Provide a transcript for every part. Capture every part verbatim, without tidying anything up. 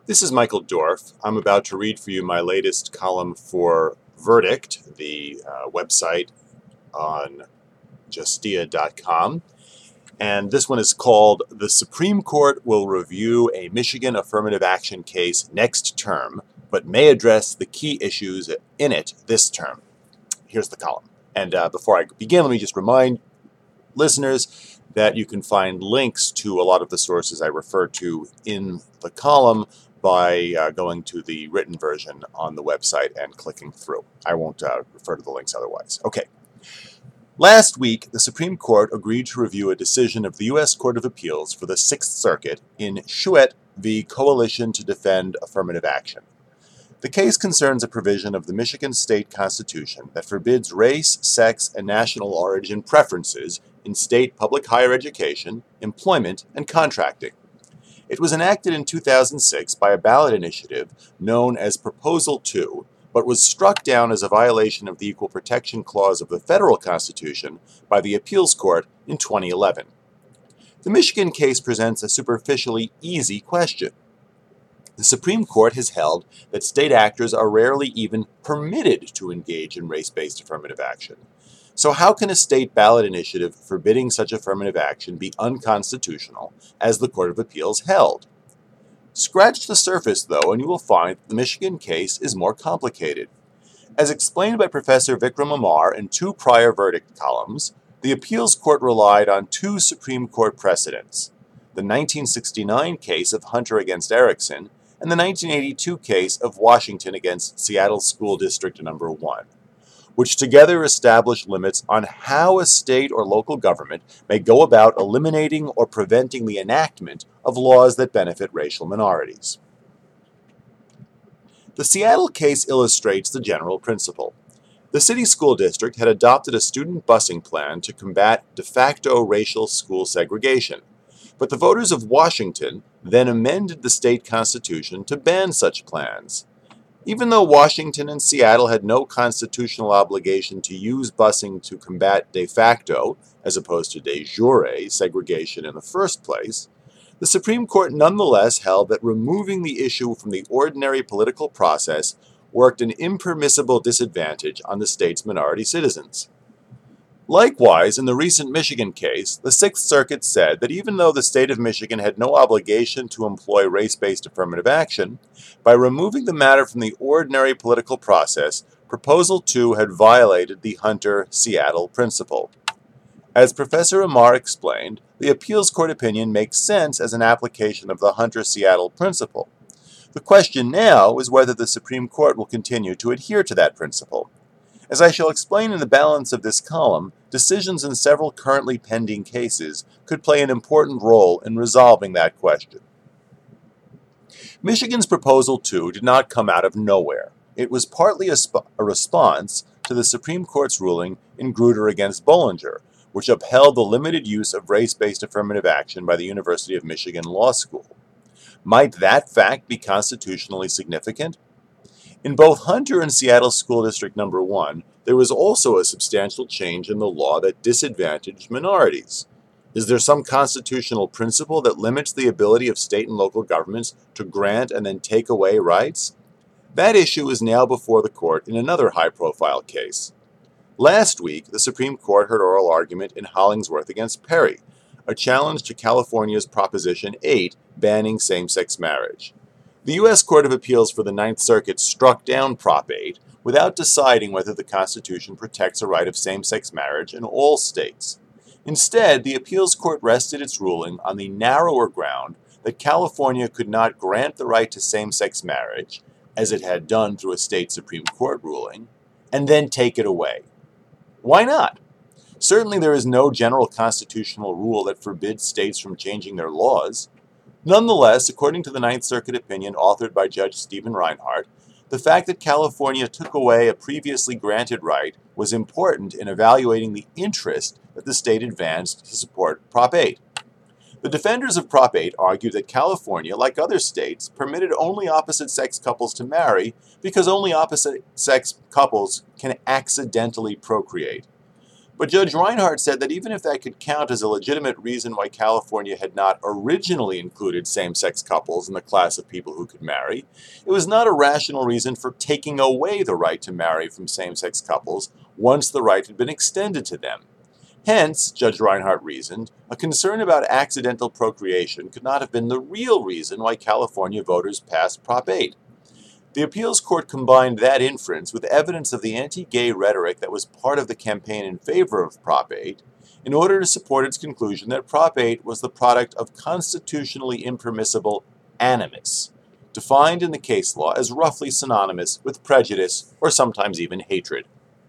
This is Michael Dorf. I'm about to read for you my latest column for Verdict, the uh, website on justia dot com. And this one is called "The Supreme Court Will Review a Michigan Affirmative Action Case Next Term, but may address the key issues in it this term." Here's the column. And uh, before I begin, let me just remind listeners that you can find links to a lot of the sources I refer to in the column by uh, going to the written version on the website and clicking through. I won't uh, refer to the links otherwise. Okay. Last week, the Supreme Court agreed to review a decision of the U S Court of Appeals for the Sixth Circuit in Schuett v. Coalition to Defend Affirmative Action. The case concerns a provision of the Michigan State Constitution that forbids race, sex, and national origin preferences in state public higher education, employment, and contracting. It was enacted in two thousand six by a ballot initiative known as Proposal two, but was struck down as a violation of the Equal Protection Clause of the federal Constitution by the Appeals Court in twenty eleven. The Michigan case presents a superficially easy question. The Supreme Court has held that state actors are rarely even permitted to engage in race-based affirmative action. So how can a state ballot initiative forbidding such affirmative action be unconstitutional, as the Court of Appeals held? Scratch the surface, though, and you will find that the Michigan case is more complicated. As explained by Professor Vikram Amar in two prior verdict columns, the Appeals Court relied on two Supreme Court precedents: the nineteen sixty-nine case of Hunter against Erickson and the nineteen eighty-two case of Washington against Seattle School District Number one, which together establish limits on how a state or local government may go about eliminating or preventing the enactment of laws that benefit racial minorities. The Seattle case illustrates the general principle. The city school district had adopted a student busing plan to combat de facto racial school segregation, but the voters of Washington then amended the state constitution to ban such plans. Even though Washington and Seattle had no constitutional obligation to use busing to combat de facto, as opposed to de jure, segregation in the first place, the Supreme Court nonetheless held that removing the issue from the ordinary political process worked an impermissible disadvantage on the state's minority citizens. Likewise, in the recent Michigan case, the Sixth Circuit said that even though the state of Michigan had no obligation to employ race-based affirmative action, by removing the matter from the ordinary political process, Proposal two had violated the Hunter-Seattle principle. As Professor Amar explained, the Appeals Court opinion makes sense as an application of the Hunter-Seattle principle. The question now is whether the Supreme Court will continue to adhere to that principle. As I shall explain in the balance of this column, decisions in several currently pending cases could play an important role in resolving that question. Michigan's Proposal two did not come out of nowhere. It was partly a, sp- a response to the Supreme Court's ruling in Grutter against Bollinger, which upheld the limited use of race-based affirmative action by the University of Michigan Law School. Might that fact be constitutionally significant? In both Hunter and Seattle School District Number one, there was also a substantial change in the law that disadvantaged minorities. Is there some constitutional principle that limits the ability of state and local governments to grant and then take away rights? That issue is now before the court in another high-profile case. Last week, the Supreme Court heard oral argument in Hollingsworth against Perry, a challenge to California's Proposition eight banning same-sex marriage. The U S Court of Appeals for the Ninth Circuit struck down Prop eight without deciding whether the Constitution protects a right of same-sex marriage in all states. Instead, the Appeals Court rested its ruling on the narrower ground that California could not grant the right to same-sex marriage, as it had done through a state Supreme Court ruling, and then take it away. Why not? Certainly there is no general constitutional rule that forbids states from changing their laws. Nonetheless, according to the Ninth Circuit opinion authored by Judge Stephen Reinhart, the fact that California took away a previously granted right was important in evaluating the interest that the state advanced to support Prop eight. The defenders of Prop eight argue that California, like other states, permitted only opposite-sex couples to marry because only opposite-sex couples can accidentally procreate. But Judge Reinhart said that even if that could count as a legitimate reason why California had not originally included same-sex couples in the class of people who could marry, it was not a rational reason for taking away the right to marry from same-sex couples once the right had been extended to them. Hence, Judge Reinhart reasoned, a concern about accidental procreation could not have been the real reason why California voters passed Prop eight. The appeals court combined that inference with evidence of the anti-gay rhetoric that was part of the campaign in favor of Prop eight in order to support its conclusion that Prop eight was the product of constitutionally impermissible animus, defined in the case law as roughly synonymous with prejudice or sometimes even hatred.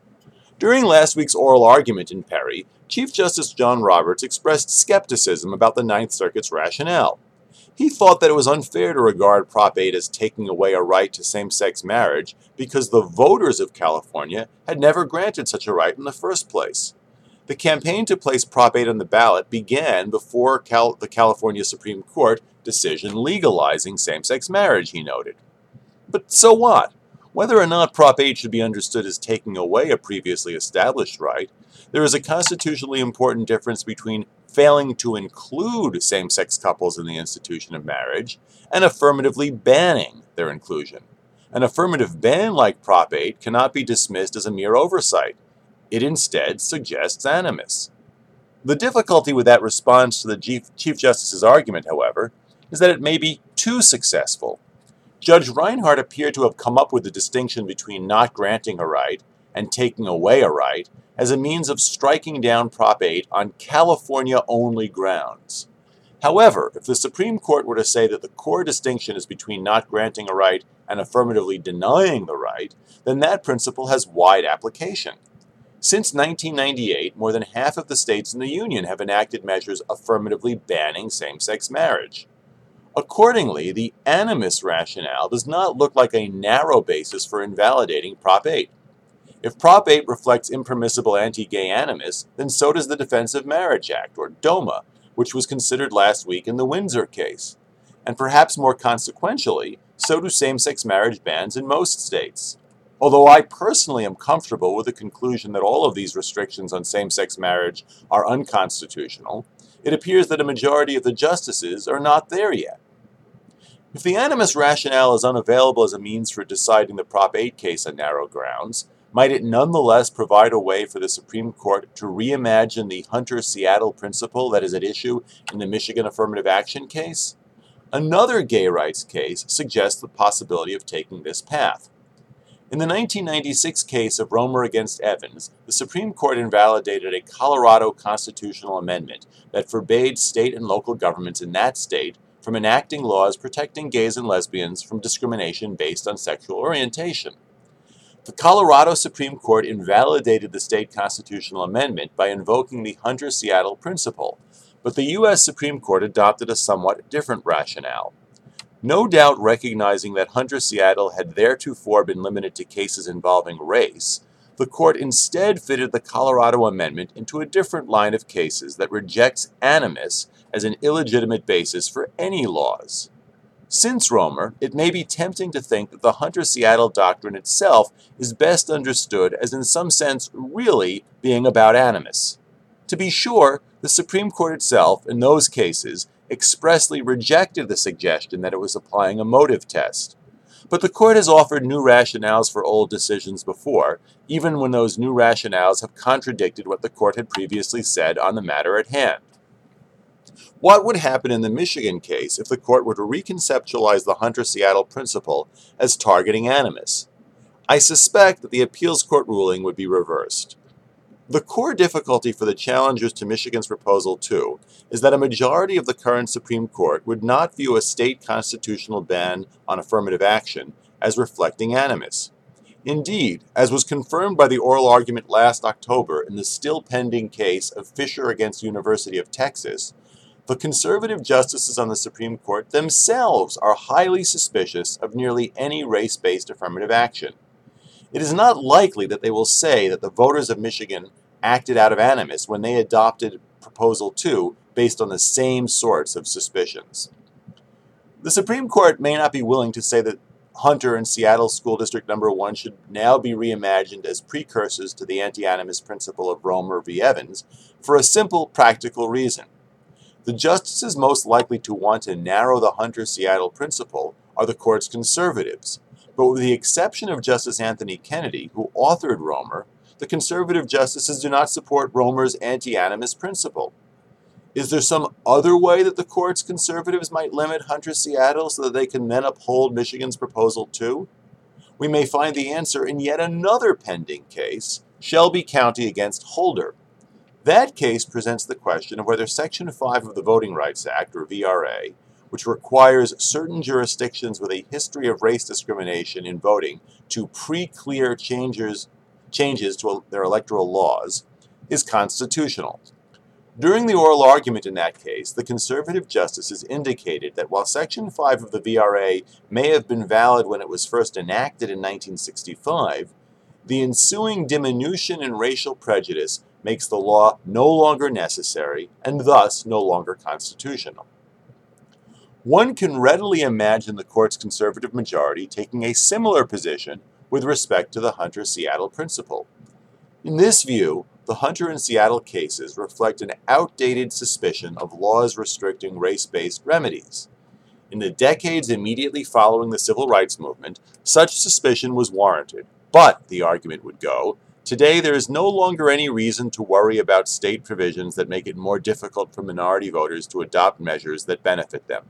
During last week's oral argument in Perry, Chief Justice John Roberts expressed skepticism about the Ninth Circuit's rationale. He thought that it was unfair to regard Prop eight as taking away a right to same-sex marriage because the voters of California had never granted such a right in the first place. The campaign to place Prop eight on the ballot began before Cal- the California Supreme Court decision legalizing same-sex marriage, he noted. But so what? Whether or not Prop eight should be understood as taking away a previously established right, there is a constitutionally important difference between failing to include same-sex couples in the institution of marriage and affirmatively banning their inclusion. An affirmative ban like Prop eight cannot be dismissed as a mere oversight. It instead suggests animus. The difficulty with that response to the Chief, Chief Justice's argument, however, is that it may be too successful. Judge Reinhart appeared to have come up with the distinction between not granting a right and taking away a right as a means of striking down Prop eight on California-only grounds. However, if the Supreme Court were to say that the core distinction is between not granting a right and affirmatively denying the right, then that principle has wide application. Since nineteen ninety-eight, more than half of the states in the Union have enacted measures affirmatively banning same-sex marriage. Accordingly, the animus rationale does not look like a narrow basis for invalidating Prop eight. If Prop eight reflects impermissible anti-gay animus, then so does the Defense of Marriage Act, or DOMA, which was considered last week in the Windsor case. And perhaps more consequentially, so do same-sex marriage bans in most states. Although I personally am comfortable with the conclusion that all of these restrictions on same-sex marriage are unconstitutional, it appears that a majority of the justices are not there yet. If the animus rationale is unavailable as a means for deciding the Prop eight case on narrow grounds, might it nonetheless provide a way for the Supreme Court to reimagine the Hunter-Seattle principle that is at issue in the Michigan affirmative action case? Another gay rights case suggests the possibility of taking this path. In the nineteen ninety-six case of Romer against Evans, the Supreme Court invalidated a Colorado constitutional amendment that forbade state and local governments in that state from enacting laws protecting gays and lesbians from discrimination based on sexual orientation. The Colorado Supreme Court invalidated the state constitutional amendment by invoking the Hunter-Seattle principle, but the U S Supreme Court adopted a somewhat different rationale. No doubt recognizing that Hunter-Seattle had theretofore been limited to cases involving race, the court instead fitted the Colorado amendment into a different line of cases that rejects animus as an illegitimate basis for any laws. Since Romer, it may be tempting to think that the Hunter-Seattle doctrine itself is best understood as in some sense really being about animus. To be sure, the Supreme Court itself, in those cases, expressly rejected the suggestion that it was applying a motive test. But the court has offered new rationales for old decisions before, even when those new rationales have contradicted what the court had previously said on the matter at hand. What would happen in the Michigan case if the court were to reconceptualize the Hunter-Seattle principle as targeting animus? I suspect that the appeals court ruling would be reversed. The core difficulty for the challengers to Michigan's proposal, too, is that a majority of the current Supreme Court would not view a state constitutional ban on affirmative action as reflecting animus. Indeed, as was confirmed by the oral argument last October in the still pending case of Fisher against University of Texas, the conservative justices on the Supreme Court themselves are highly suspicious of nearly any race-based affirmative action. It is not likely that they will say that the voters of Michigan acted out of animus when they adopted Proposal two based on the same sorts of suspicions. The Supreme Court may not be willing to say that Hunter and Seattle School District Number one should now be reimagined as precursors to the anti-animus principle of Romer v. Evans for a simple, practical reason. The justices most likely to want to narrow the Hunter-Seattle principle are the court's conservatives, but with the exception of Justice Anthony Kennedy, who authored Romer, the conservative justices do not support Romer's anti-animus principle. Is there some other way that the court's conservatives might limit Hunter-Seattle so that they can then uphold Michigan's proposal too? We may find the answer in yet another pending case, Shelby County against Holder. That case presents the question of whether Section five of the Voting Rights Act, or V R A, which requires certain jurisdictions with a history of race discrimination in voting to pre-clear changes, changes to their electoral laws, is constitutional. During the oral argument in that case, the conservative justices indicated that while Section five of the V R A may have been valid when it was first enacted in nineteen sixty-five, the ensuing diminution in racial prejudice makes the law no longer necessary and thus no longer constitutional. One can readily imagine the court's conservative majority taking a similar position with respect to the Hunter-Seattle principle. In this view, the Hunter and Seattle cases reflect an outdated suspicion of laws restricting race-based remedies. In the decades immediately following the civil rights movement, such suspicion was warranted. But, the argument would go, today there is no longer any reason to worry about state provisions that make it more difficult for minority voters to adopt measures that benefit them.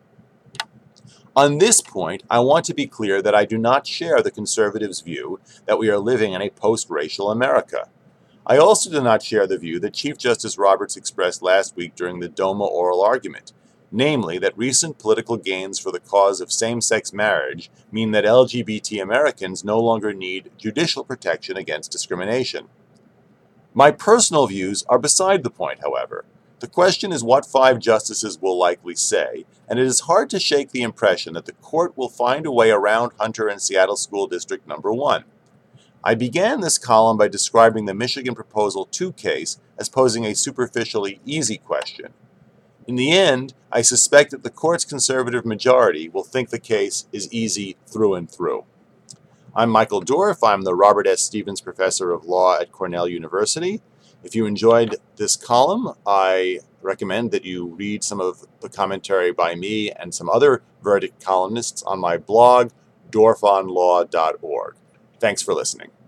On this point, I want to be clear that I do not share the conservatives' view that we are living in a post-racial America. I also do not share the view that Chief Justice Roberts expressed last week during the DOMA oral argument, namely that recent political gains for the cause of same-sex marriage mean that L G B T Americans no longer need judicial protection against discrimination. My personal views are beside the point, however. The question is what five justices will likely say, and it is hard to shake the impression that the court will find a way around Hunter and Seattle School District Number one. I began this column by describing the Michigan Proposal two case as posing a superficially easy question. In the end, I suspect that the court's conservative majority will think the case is easy through and through. I'm Michael Dorf. I'm the Robert S. Stevens Professor of Law at Cornell University. If you enjoyed this column, I recommend that you read some of the commentary by me and some other verdict columnists on my blog, dorf on law dot org. Thanks for listening.